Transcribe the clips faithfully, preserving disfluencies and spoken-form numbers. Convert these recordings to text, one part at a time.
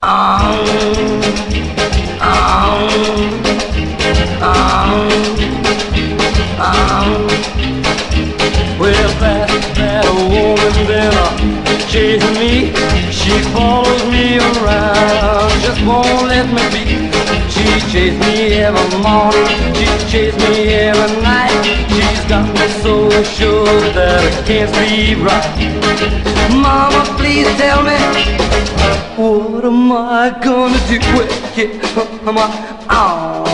Um, um, um, um. Well, that, that woman there chasing me. She follows me around, just won't let me be. She chased me every morning, she chased me every night. She's got me so sure that I can't sleep right. Mama, please tell me, what am I gonna do? Well, yeah, I'm on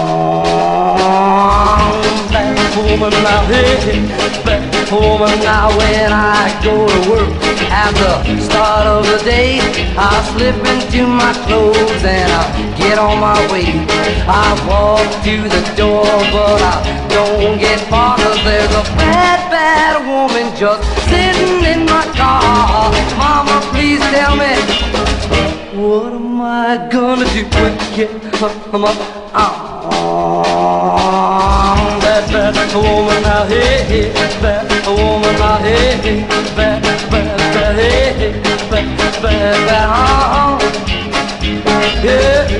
that woman now, hey, that woman now. When I go to work at the start of the day, I slip into my clothes and I get on my way. I walk to the door, but I don't get far, 'cause there's a bad, bad woman just sitting in my car. Mama, please tell me, what am I gonna do? Well, yeah, I'm up on that bad woman now, hey, hey, bad woman now, hey, hey, bad, bad, bad, hey, hey, bad, bad, bad, oh, yeah,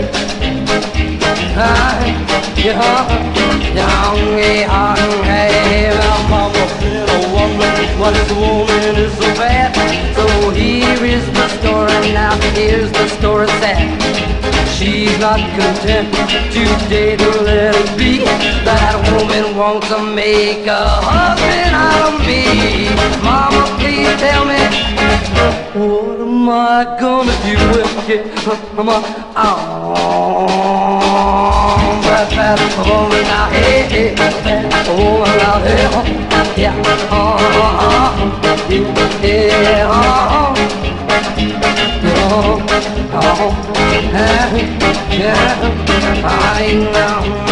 ah, yeah, young, hey, well, mama said, I wonder why this woman is so bad. So here is the story now, here's the story sad. She's not content today to let it be. That woman wants to make a husband out of me. Mama, please tell me, what am I gonna do? Well, yeah, I'm on that bad woman now, hey, hey, that woman now, hey, oh, yeah, oh, oh, oh, yeah, oh, oh, oh, oh, yeah, yeah, I know.